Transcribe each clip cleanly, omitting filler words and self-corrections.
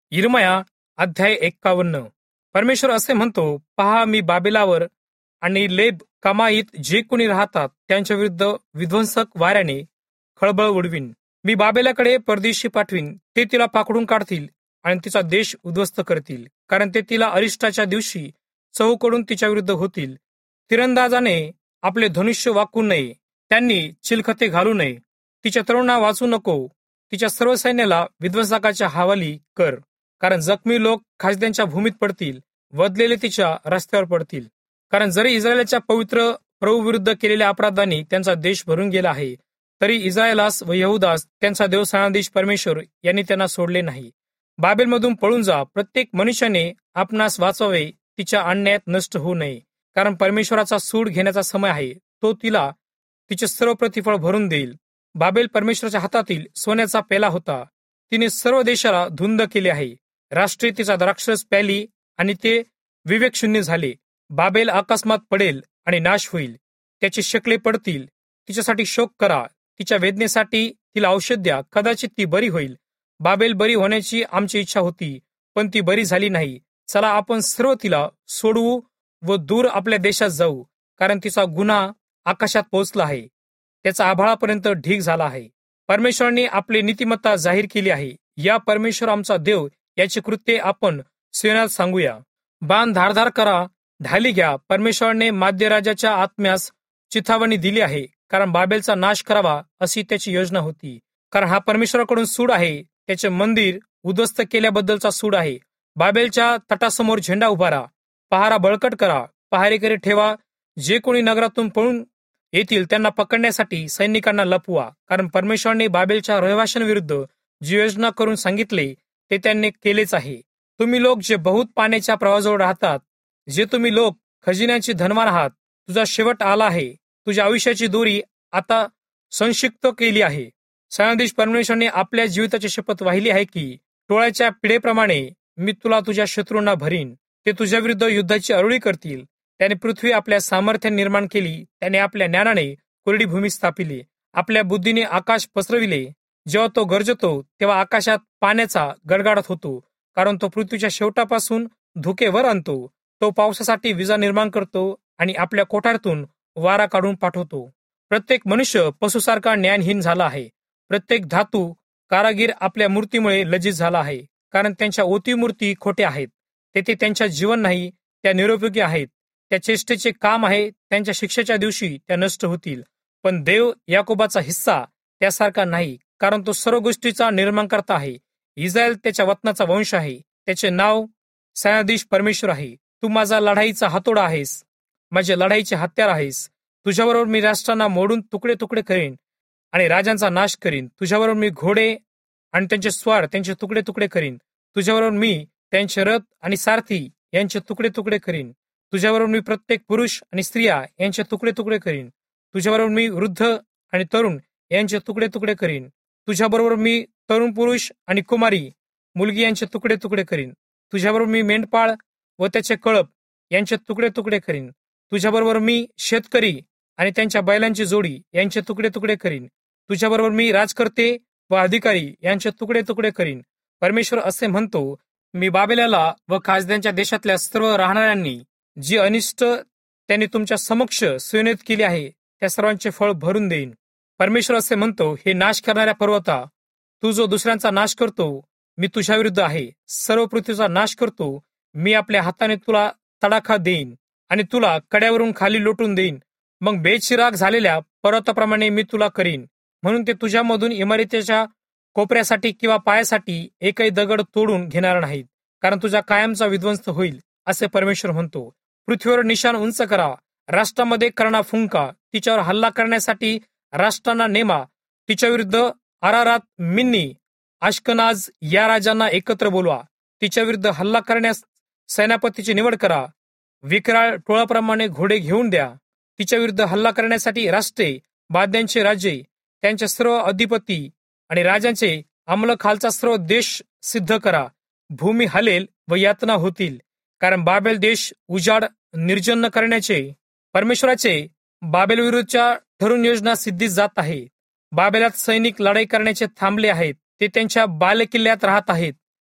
यिर्मया अध्याय 51. परमेश्वर असे म्हणतो, पहा, मी बाबेलावर आणि लेब कामाईत जे कोणी राहतात त्यांच्या विरुद्ध विध्वंसक वाऱ्याने खळबळ उडवीन. मी बाबेलाकडे परदेशी पाठवीन. ते तिला पाकडून काढतील आणि तिचा देश उद्ध्वस्त करतील, कारण ते तिला अरिष्टाच्या दिवशी चहूकडून तिच्या विरुद्ध होतील. तिरंदाजाने आपले धनुष्य वाकू नये, त्यांनी चिलखते घालू नये. तिच्या तरुणांना वाचू नको, तिच्या सर्व सैन्याला विध्वंसकाच्या हवाली कर, कारण जखमी लोक खासद्यांच्या भूमीत पडतील, वधलेले तिच्या रस्त्यावर पडतील. कारण जरी इस्रायलच्या पवित्र प्रभू विरुद्ध केलेल्या अपराधांनी त्यांचा देश भरून गेला आहे, तरी इस्रायलास व यहुदास त्यांचा देव सैन्याधीश परमेश्वर यांनी त्यांना सोडले नाही. बाबेलमधून पळून जा, प्रत्येक मनुष्याने आपणास वाचवावे, तिच्या अन्यायात नष्ट होऊ नये. कारण परमेश्वराचा सूड घेण्याचा समय आहे, तो तिला तिचे सर्व प्रतिफळ भरून देईल. बाबेल परमेश्वराच्या हातातील सोन्याचा पेला होता, तिने सर्व देशाला धुंद केले आहे. राष्ट्रे तिचा द्राक्षरस प्याली आणि ते विवेकशून्य झाले. बाबेल अकस्मात पडेल आणि नाश होईल, त्याची शकले पडतील. तिच्यासाठी शोक करा, तिच्या वेदनेसाठी तिला औषध द्या, कदाचित ती बरी होईल. बाबेल बरी होण्याची आमची इच्छा होती, पण ती बरी झाली नाही. चला, आपण सर्व तिला सोडवू व दूर आपल्या देशात जाऊ, कारण तिचा गुन्हा आकाशात पोहोचला आहे, त्याचा आभाळापर्यंत ढीग झाला आहे. परमेश्वराने आपली नीतिमत्ता जाहीर केली आहे. या परमेश्वर आमचा देव याची कृत्ये आपण सियोनात सांगूया. बाण धारधार करा, ढाली घ्या. परमेश्वराने माध्यराजाच्या आत्म्यास चिथावणी दिली आहे, कारण बाबेलचा नाश करावा अशी त्याची योजना होती. कारण हा परमेश्वराकडून सूड आहे, त्याचे मंदिर उद्ध्वस्त केल्याबद्दलचा सूड आहे. बाबेलच्या तटासमोर झेंडा उभारा, पहारा बळकट करा, पहारेकरी ठेवा. जे कोणी नगरातून पळून येतील त्यांना पकडण्यासाठी सैनिकांना लपवा. कारण परमेश्वराने बाबेलच्या रहिवाशांविरुद्ध जी योजना करून सांगितले ते त्यांनी केलेच आहे. तुम्ही लोक जे बहुत पाण्याच्या प्रवाहाजवळ राहतात, जे तुम्ही लोक खजिन्याची धनवान आहात, तुझा शेवट आला आहे. तुझ्या आयुष्याची दोरी आता संक्षिप्त केली आहे. सैन्याधीश परमेश्वराने आपल्या जीविताची शपथ वाहिली आहे की टोळ्याच्या पिढेप्रमाणे मी तुला तुझ्या शत्रूंना भरीन. ते तुझ्या विरुद्ध युद्धाची अरुळी करतील. त्याने पृथ्वी आपल्या सामर्थ्याने निर्माण केली, त्याने आपल्या ज्ञानाने कोरडी भूमी स्थापिली, आपल्या बुद्धीने आकाश पसरविले. जेव्हा तो गरजतो तेव्हा आकाशात पाण्याचा गडगडाट होतो, कारण तो पृथ्वीच्या शेवटापासून धुके वर आणतो. तो पावसासाठी विजा निर्माण करतो आणि आपल्या कोठारातून वारा काढून पाठवतो. प्रत्येक मनुष्य पशुसारखा ज्ञानहीन झाला आहे. प्रत्येक धातू कारागीर आपल्या मूर्तीमुळे लज्जित झाला आहे, कारण त्यांच्या ओती मूर्ती खोट्या आहेत. तेथे त्यांच्या जीवन नाही, त्या निरुपयोगी आहेत. त्या चेष्टेचे काम आहे, त्यांच्या शिक्षेच्या दिवशी त्या नष्ट होतील. पण देव याकोबाचा हिस्सा त्यासारखा नाही, कारण तो सर्व गोष्टीचा निर्माणकर्ता आहे. इस्रायल त्याच्या वतनाचा वंश आहे, त्याचे नाव सैन्याधीश परमेश्वर आहे. तू माझा लढाईचा हातोडा आहेस, माझे लढाईचे हत्यार आहेस. तुझ्याबरोबर मी राष्ट्रांना मोडून तुकडे तुकडे करीन आणि राजांचा नाश करीन. तुझ्याबरोबर मी घोडे आणि त्यांचे स्वार त्यांचे तुकडे तुकडे करीन. तुझ्याबरोबर मी त्यांचे रथ आणि सारथी यांचे तुकडे तुकडे करीन. तुझ्याबरोबर मी प्रत्येक पुरुष आणि स्त्रिया यांचे तुकडे तुकडे करीन. तुझ्याबरोबर मी वृद्ध आणि तरुण यांचे तुकडे तुकडे करीन. तुझ्याबरोबर मी तरुण पुरुष आणि कुमारी मुलगी यांचे तुकडे तुकडे करीन. तुझ्याबरोबर मी मेंढपाळ व त्याचे कळप यांचे तुकडे तुकडे करीन. तुझ्याबरोबर मी शेतकरी आणि त्यांच्या बैलांची जोडी यांचे तुकडे तुकडे करीन. तुझ्याबरोबर मी राजकर्ते व अधिकारी यांचे तुकडे तुकडे करीन. परमेश्वर असे म्हणतो, मी बाबेलाला व खासद्यांच्या देशातल्या सर्व राहणाऱ्यांनी जी अनिष्ट त्यांनी तुमच्या समक्ष सुयोनित केली आहे त्या सर्वांचे फळ भरून देईन. परमेश्वर असे म्हणतो, हे नाश करणाऱ्या पर्वता, तू जो दुसऱ्यांचा नाश करतो, मी तुझ्या विरुद्ध आहे. सर्व पृथ्वीचा नाश करतो. मी आपल्या हाताने तुला तडाखा देईन आणि तुला कड्यावरून खाली लोटून देईन. मग बेचिराग झालेल्या पर्वताप्रमाणे मी तुला करीन. म्हणून ते तुझ्यामधून इमारतीच्या कोपऱ्यासाठी किंवा पायासाठी एकही दगड तोडून घेणार नाहीत, कारण तुझा कायमचा विध्वंस होईल, असे परमेश्वर म्हणतो. पृथ्वीवर निशाण उंच करा, राष्ट्रामध्ये करणा फुंका, तिच्यावर हल्ला करण्यासाठी राष्ट्रांना नेमा. तिच्या विरुद्ध अरारात, मिन्नी, आश्कनाज या राजांना एकत्र बोलवा. तिच्या विरुद्ध हल्ला करण्यास सेनापतीची निवड करा. विक्राळ टोळाप्रमाणे घोडे घेऊन द्या. तिच्या विरुद्ध हल्ला करण्यासाठी राष्ट्रे, बाद्यांचे राजे, त्यांचे सर्व अधिपती आणि राजांचे अंमल खालचा सर्व देश सिद्ध करा. भूमी हलेल व यातना होतील, कारण बाबेल देश उजाड निर्जन करण्याचे परमेश्वराचे बाबेल विरुद्धच्या ठरून योजना सिद्धीस जात आहे. बाबेलात सैनिक लढाई करण्याचे थांबले आहेत. ते त्यांच्या बालेकिल्ल्यात राहत आहेत.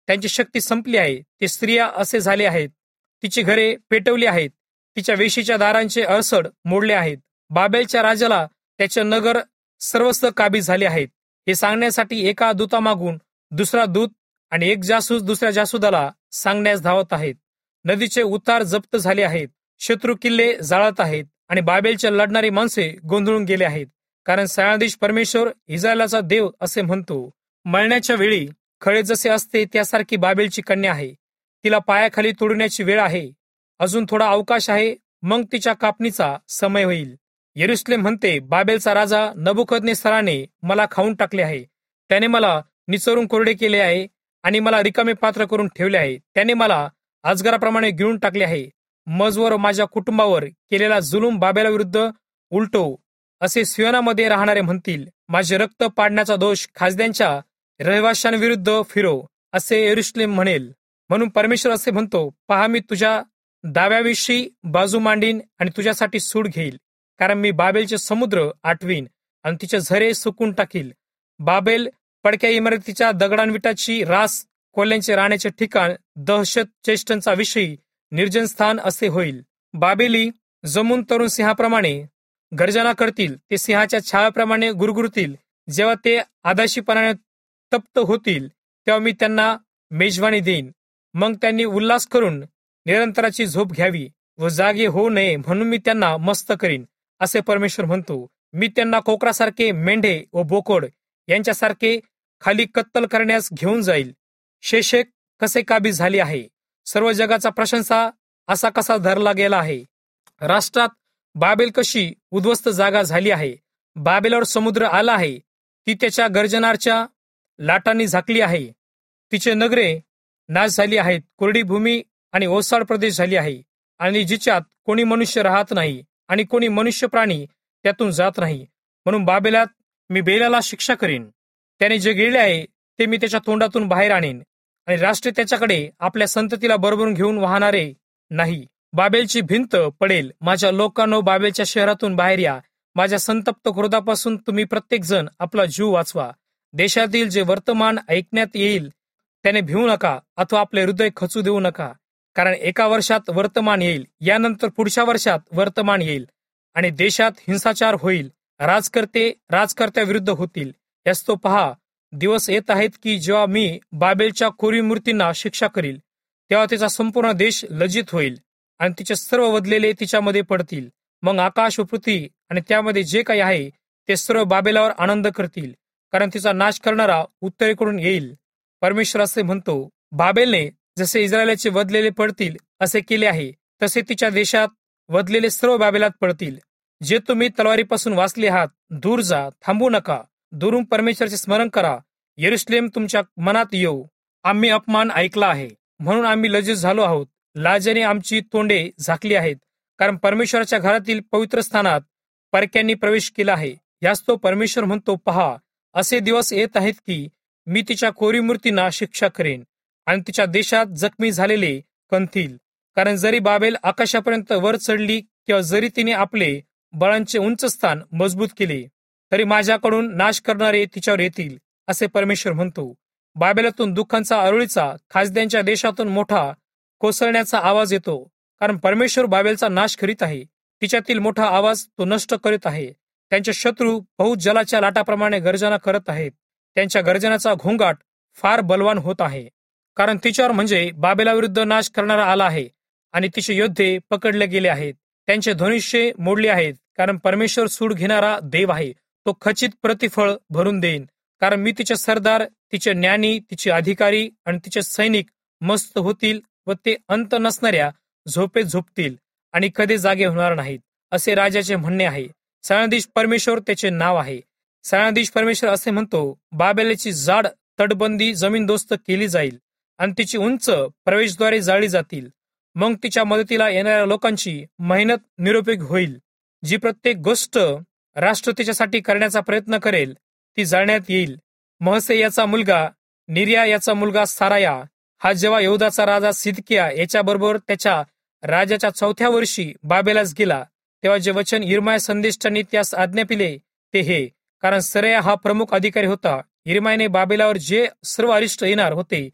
त्यांची शक्ती संपली आहे. ते स्त्रिया असे झाले आहेत. तिची घरे पेटवली आहेत. तिच्या वेशीच्या दारांचे अडसड मोडले आहेत. बाबेलच्या राजाला त्याचे नगर सर्वस्व काबीज झाले आहेत. हे सांगण्यासाठी एका दूतामागून दुसरा दूत आणि एक जासूस दुसऱ्या जासूदाला सांगण्यास धावत आहेत. नदीचे उतार जप्त झाले आहेत. शत्रू किल्ले जाळत आहेत आणि बाबेलचे लढणारी माणसे गोंधळून गेले आहेत. कारण सैन्याधीश परमेश्वर इस्रायलाचा देव असे म्हणतो, मळण्याच्या वेळी खळे जसे असते त्यासारखी बाबेलची कन्या आहे. तिला पायाखाली तोडण्याची वेळ आहे. अजून थोडा अवकाश आहे, मग तिच्या कापणीचा समय होईल. यरुशलेम म्हणते, बाबेलचा राजा नबुकदनेस्सराने मला खाऊन टाकले आहे. त्याने मला निचरून कोरडे केले आहे आणि मला रिकामे पात्र करून ठेवले आहे. त्याने मला अजगराप्रमाणे गिळून टाकले आहे. मजवर माझ्या कुटुंबावर केलेला जुलूम बाबेलाविरुद्ध उलटो, असे सियोनामध्ये राहणारे म्हणतील. माझे रक्त पाडण्याचा दोष खासद्यांच्या रहिवाशांविरुद्ध फिरो, असे यरुशलेम म्हणेल. म्हणून परमेश्वर असे म्हणतो, पहा, मी तुझ्या दाव्याविषयी बाजू मांडीन आणि तुझ्यासाठी सूड घेईल. कारण मी बाबेलचे समुद्र आटवीन आणि तिचे झरे सुकून टाकील. बाबेल पडक्या इमारतीच्या दगडांविटाची रास, कोल्ह्यांचे राहण्याचे ठिकाण, दहशत चेष्टांचा विषयी निर्जन स्थान असे होईल. बाबेली जमून तरुण सिंहाप्रमाणे गर्जना करतील. ते सिंहाच्या छाव्याप्रमाणे गुरगुरतील. जेव्हा ते आदाशीपणाने तप्त होतील तेव्हा मी त्यांना मेजवानी देईन. मग त्यांनी उल्हास करून निरंतराची झोप घ्यावी व जागे होऊ नये म्हणून मी त्यांना मस्त करीन, असे परमेश्वर म्हणतो. मी त्यांना कोकरासारखे, मेंढे व बोकड यांच्यासारखे खाली कत्तल करण्यास घेऊन जाईल. शेशेक कसे काबीज झाले आहे. सर्व जगाचा प्रशंसा असा कसा धरला गेला आहे. राष्ट्रात बाबेल कशी उद्ध्वस्त जागा झाली आहे. बाबेलवर समुद्र आला आहे. ती त्याच्या गर्जनाच्या लाटांनी झाकली आहे. तिचे नगरे नाश झाली आहेत. कोरडी भूमी आणि ओसाड प्रदेश झाली आहे आणि जिच्यात कोणी मनुष्य राहत नाही आणि कोणी मनुष्य प्राणी त्यातून जात नाही. म्हणून बाबेलात मी बेलाला शिक्षा करीन. त्याने जे गिळले आहे ते मी त्याच्या तोंडातून बाहेर आणीन आणि राष्ट्र त्याच्याकडे आपल्या संततीला बरोबरून घेऊन वाहणारे नाही. बाबेलची भिंत पडेल. माझ्या लोकांनो, बाबेलच्या शहरातून बाहेर या. माझ्या संतप्त क्रोधापासून तुम्ही प्रत्येक जण आपला जीव वाचवा. देशातील जे वर्तमान ऐकण्यात येईल त्याने भिवू नका अथवा आपले हृदय खचू देऊ नका. कारण एका वर्षात वर्तमान येईल, यानंतर पुढच्या वर्षात वर्तमान येईल आणि देशात हिंसाचार होईल. राजकर्ते राजकर्त्याविरुद्ध होतील. यास तो पहा, दिवस येत आहेत की जेव्हा मी बाबेलच्या कोरीव मूर्तींना शिक्षा करील, तेव्हा तिचा संपूर्ण देश लज्जित होईल आणि तिचे सर्व वधलेले तिच्यामध्ये पडतील. मग आकाश व पृथ्वी आणि त्यामध्ये जे काही आहे ते सर्व बाबेलावर आनंद करतील, कारण तिचा नाश करणारा उत्तरेकडून येईल. परमेश्वर असे म्हणतो, बाबेलने जसे इस्रायलाचे वधलेले पडतील असे केले आहे, तसे तिच्या देशात वधलेले सर्व बाबेलात पडतील. जे तुम्ही तलवारीपासून वाचले आहात, दूर जा, थांबू नका. दुरून परमेश्वराचे स्मरण करा. यरुशलेम तुमच्या मनात येऊ, आम्ही अपमान ऐकला आहे म्हणून आम्ही लज्जित झालो आहोत. लाजेने आमची तोंडे झाकली आहेत, कारण परमेश्वराच्या घरातील पवित्र स्थानात परक्यांनी प्रवेश केला आहे. यास तो परमेश्वर म्हणतो, पहा, असे दिवस येत आहेत की मी तिच्या कोरीव मूर्तींना शिक्षा करेन आणि तिच्या देशात जखमी झालेले कणतील. कारण जरी बाबेल आकाशापर्यंत वर चढली किंवा जरी तिने आपले बळांचे उंच स्थान मजबूत केले, तरी माझ्याकडून नाश करणारे तिच्यावर येतील, असे परमेश्वर म्हणतो. बाबेलातून दुःखांचा अरुळीचा, खासद्यांच्या देशातून मोठा कोसळण्याचा आवाज येतो. कारण परमेश्वर बाबेलचा नाश करीत आहे. तिच्यातील मोठा आवाज तो नष्ट करीत आहे. त्यांचे शत्रू बहुत जलाच्या लाटाप्रमाणे गर्जना करत आहेत. त्यांच्या गर्जनाचा घोंगाट फार बलवान होत आहे. कारण तिच्यावर म्हणजे बाबेलाविरुद्ध नाश करणारा आला आहे आणि तिचे योद्धे पकडले गेले आहेत. त्यांचे धनुष्य मोडले आहेत. कारण परमेश्वर सूड घेणारा देव आहे. तो खचित प्रतिफळ भरून देईन. कारण मी तिचे सरदार, तिचे ज्ञानी, तिचे अधिकारी आणि तिचे सैनिक मस्त होतील व ते अंत नसणाऱ्या झोपेत झोपतील आणि कधी जागे होणार नाहीत, असे राजाचे म्हणणे आहे. सैन्याधीश परमेश्वर त्याचे नाव आहे. सैन्याधीश परमेश्वर असे म्हणतो, बाबेलची जाड तटबंदी जमीनदोस्त केली जाईल आणि तिची उंच प्रवेशद्वारे जाळली जातील. मग तिच्या मदतीला येणाऱ्या लोकांची मेहनत निरुपयोगी होईल. जी प्रत्येक गोष्ट राष्ट्र तिच्यासाठी करण्याचा प्रयत्न करेल ती जाळण्यात येईल. महसे याचा मुलगा निर्या याचा मुलगा साराया हा जेव्हा यहूदाचा राजा सिदकिया याच्याबरोबर त्याच्या राजाच्या 4थ्या वर्षी बाबेलास गेला, तेव्हा जे वचन यिर्मया संदेष्टांनी त्यास आज्ञापिले ते हे. कारण सराया हा प्रमुख अधिकारी होता. यिर्मयाने बाबेलावर जे सर्व अरिष्ट येणार होते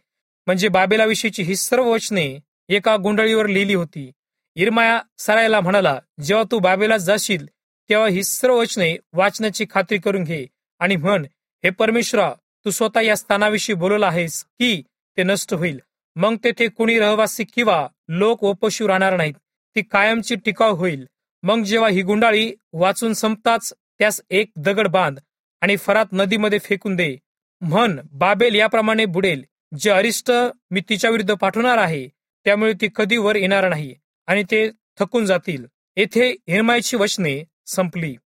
म्हणजे बाबेलाविषयीची ही सर्व वचने एका गुंडळीवर लिहिली होती. इर्माया सरायला म्हणाला, जेव्हा तू बाबेला जाशील तेव्हा ही सर्व वचने वाचण्याची खात्री करून घे आणि म्हण, हे परमेश्वरा, तू स्वतः या स्थानाविषयी बोलला आहेस की ते नष्ट होईल. मग तेथे कुणी रहिवासी किंवा लोक व पशु राहणार नाहीत. ती कायमची टिकाव होईल. मग जेव्हा ही गुंडाळी वाचून संपताच त्यास एक दगड बांध आणि फरात नदीमध्ये फेकून दे. म्हण, बाबेल याप्रमाणे बुडेल, जे अरिष्ट मी तिच्या विरुद्ध पाठवणार आहे त्यामुळे ती कधी वर येणार नाही आणि ते थकून जातील. येथे इर्मायाची वचने संपली.